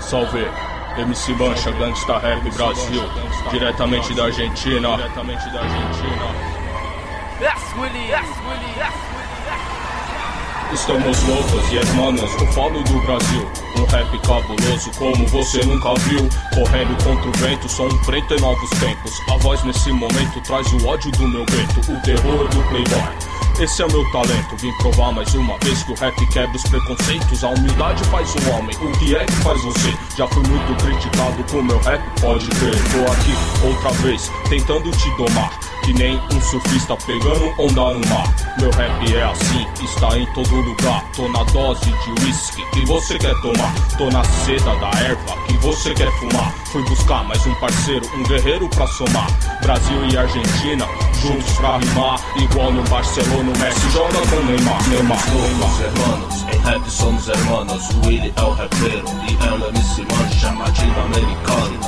Salve, MC Mancha, Gangsta Rap Brasil, diretamente da Argentina. Estamos loucos e hermanos, eu falo do Brasil. Um rap cabuloso como você nunca viu. Correndo contra o vento, sou um preto em novos tempos. A voz nesse momento traz o ódio do meu vento, o terror do playboy. Esse é meu talento, vim provar mais uma vez que o rap quebra os preconceitos. A humildade faz o homem, o que é que faz você? Já fui muito criticado com meu rap, pode crer. Tô aqui outra vez, tentando te domar, que nem um surfista pegando onda no mar. Meu rap é assim, está em todo lugar. Tô na dose de whisky que você quer tomar. Tô na seda da erva que você quer fumar. Fui buscar mais um parceiro, um guerreiro pra somar. Brasil e Argentina, juntos pra rimar. Igual no Barcelona, o Messi joga com Neymar. Somos hermanos, em rap somos hermanos. O Willy é o rapero e ela é MC Mancha, latino-americano.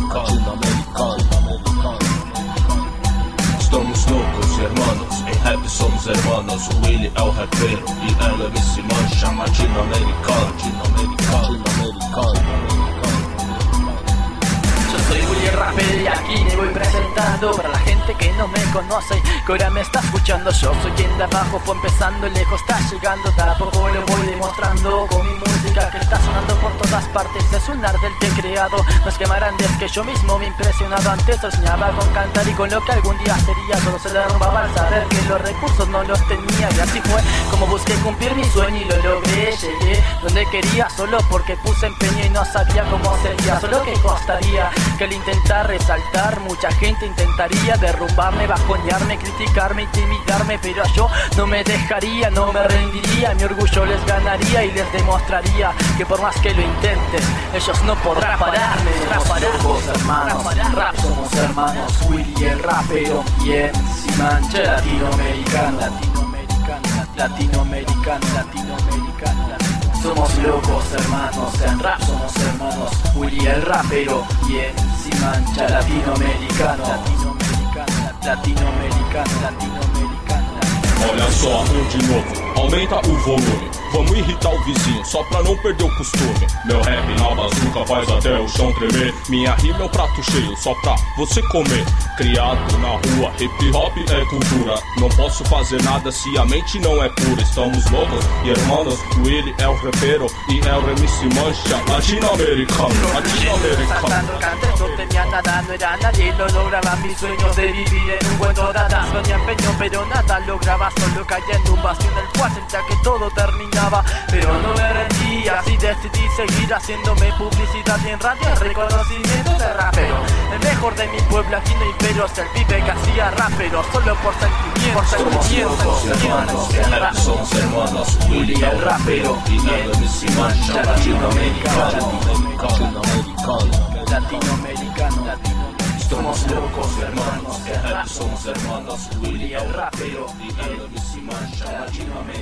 Estamos loucos, hermanos, em rap somos hermanos. O Willy é o rapero y ela é MC Mancha, latino-americano. Yo soy Willy Rapper y aquí me voy presentando para la gente que no me conoce, que ahora me está escuchando. Yo soy quien de abajo fue empezando, lejos está llegando, de a poco lo voy demostrando con mi música que está sonando por todas partes. Es un arte el que he creado, no es que más grande, es que yo mismo me he impresionado. Antes soñaba con cantar y con lo que algún día sería, solo se derrumbaba al saber que los recursos no los tenía. Y así fue como busqué cumplir mi sueño y lo logré. Llegué donde quería solo porque puse empeño y no sabía cómo sería, solo que costaría que al intentar resaltar mucha gente intentaría derrumbarme, bajonearme, criticarme, intimidarme, pero yo no me dejaría, no me rendiría. Mi orgullo les ganaría y les demostraría que por más que lo intenten ellos no podrán pararme. Somos hermanos, rap somos hermanos. Willy el rapero y MC Mancha, latinoamericano. Somos locos hermanos, en rap somos hermanos. Willy el rapero y MC Mancha, latinoamericano. Olha só, um de novo, aumenta o volume. Vamos irritar o vizinho, só pra não perder o costume. Meu rap na bazuca faz até o chão tremer. Minha rima é um prato cheio, só pra você comer. Criado na rua, hip hop é cultura. Não posso fazer nada se a mente não é pura. Estamos loucos e hermanos, Willy é o rapero y el MC Mancha, latinoamericano. Saltando cantes, no tenía nada, no era nadie, lo lograba. Mis sueños de vivir en un buen dada. Soñé empeño, pero nada lograba. Solo caía en un vacío en el cual sentía que todo terminaba, pero no me rendía, así decidí seguir haciéndome publicidad y en radio reconocimiento de rapero. El mejor de mi pueblo, aquí no hay peros, el pibe que hacía rapero solo por sentimiento. Somos locos hermanos, en rap somos hermanos. Willy el rapero y ela é MC Mancha, latinoamericano. Somos locos hermanos, en rap somos hermanos. Willy el rapero y ela é MC Mancha, latinoamericano.